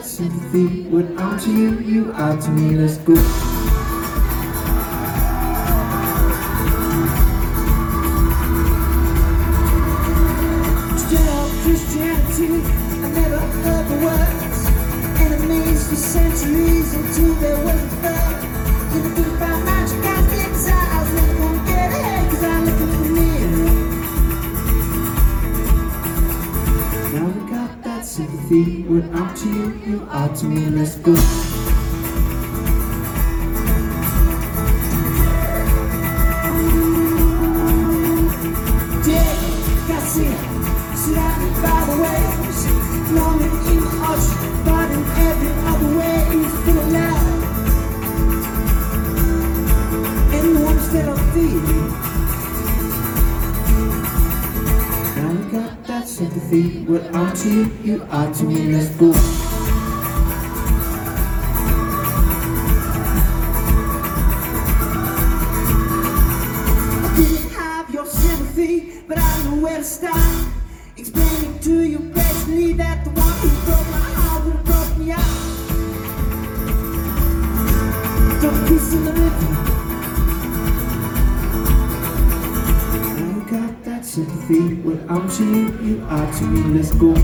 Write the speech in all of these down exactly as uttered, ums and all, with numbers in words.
that sympathy. What I'm to you, you are to me. Let's go. Christianity, I never heard the words. Enemies for centuries until there wasn't love. Didn't think about magic as the exiles. Never gonna get ahead cause I'm looking for me. Now we got that sympathy. What I'm to you, you are to me. Let's go. Surrounded by the waves, flowing in the ocean, but in every other way you feel alive. And the ones that are feeling. Now we got that sympathy. What I'm to you, you are to me. Let's go. I didn't have your sympathy, but I know where to start. Explaining to you basically that the one who broke my heart would have broke me out. Don't kiss in the river. Now you got that sympathy. What I'm to you, you are to me. Let's go.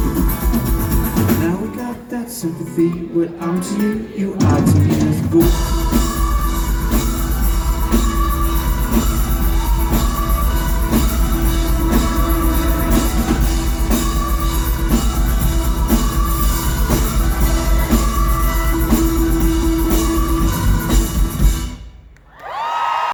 Now we got that sympathy. What I'm to you, you are to me. Let's go.